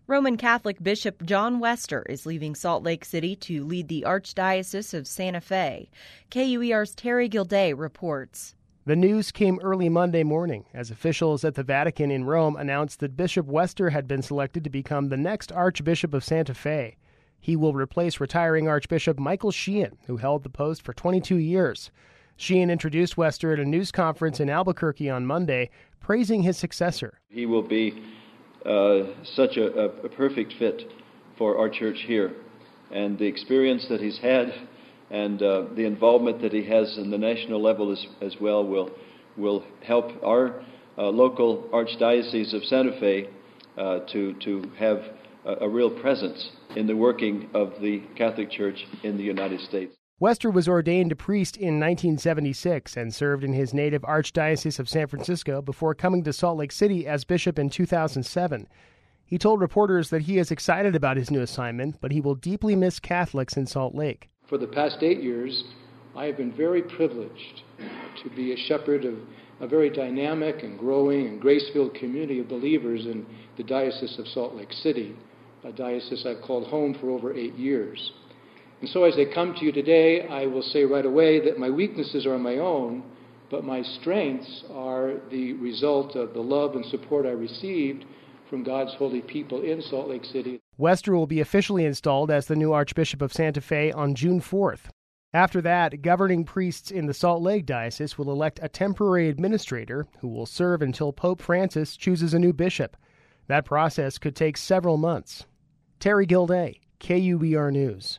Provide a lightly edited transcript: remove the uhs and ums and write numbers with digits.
Roman Catholic Bishop John Wester is leaving Salt Lake City to lead the Archdiocese of Santa Fe. KUER's Terry Gilday reports. The news came early Monday morning as officials at the Vatican in Rome announced that Bishop Wester had been selected to become the next Archbishop of Santa Fe. He will replace retiring Archbishop Michael Sheehan, who held the post for 22 years. Sheehan introduced Wester at a news conference in Albuquerque on Monday, praising his successor. He will be such a perfect fit for our church here, and the experience that he's had and the involvement that he has in the national level as well will help our local Archdiocese of Santa Fe to have a real presence in the working of the Catholic Church in the United States. Wester was ordained a priest in 1976 and served in his native Archdiocese of San Francisco before coming to Salt Lake City as bishop in 2007. He told reporters that he is excited about his new assignment, but he will deeply miss Catholics in Salt Lake. For the past 8 years, I have been very privileged to be a shepherd of a very dynamic and growing and grace-filled community of believers in the Diocese of Salt Lake City, a diocese I've called home for over 8 years. And so as I come to you today, I will say right away that my weaknesses are my own, but my strengths are the result of the love and support I received from God's holy people in Salt Lake City. Wester will be officially installed as the new Archbishop of Santa Fe on June 4th. After that, governing priests in the Salt Lake Diocese will elect a temporary administrator who will serve until Pope Francis chooses a new bishop. That process could take several months. Terry Gilday, KUER News.